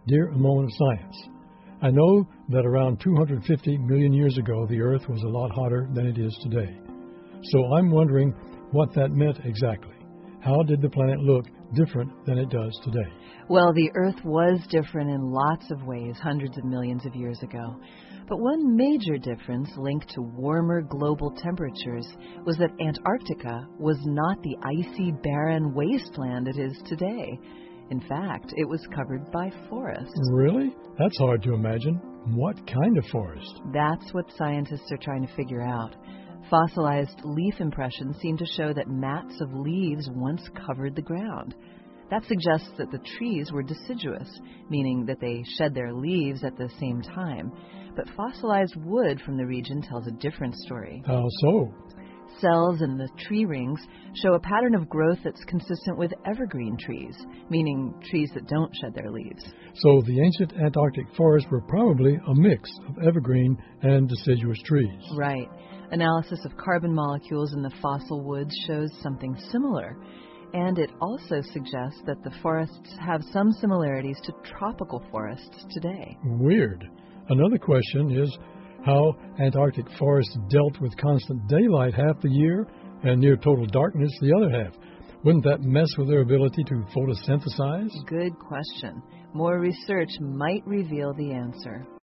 Dear A Moment of Science, I know that around 250 million years ago the Earth was a lot hotter than it is today. So I'm wondering what that meant exactly. How did the planet look different than it does today? Well, the Earth was different in lots of ways hundreds of millions of years ago. But one major difference linked to warmer global temperatures was that Antarctica was not the icy, barren wasteland it is today. In fact, it was covered by forests. Really? That's hard to imagine. What kind of forest? That's what scientists are trying to figure out. Fossilized leaf impressions seem to show that mats of leaves once covered the ground. That suggests that the trees were deciduous, meaning that they shed their leaves at the same time. But fossilized wood from the region tells a different story. How so? Cells in the tree rings show a pattern of growth that's consistent with evergreen trees, meaning trees that don't shed their leaves. So the ancient Antarctic forests were probably a mix of evergreen and deciduous trees. Right. Analysis of carbon molecules in the fossil woods shows something similar. And it also suggests that the forests have some similarities to tropical forests today. Weird. Another question is how Antarctic forests dealt with constant daylight half the year and near total darkness the other half. Wouldn't that mess with their ability to photosynthesize? Good question. More research might reveal the answer.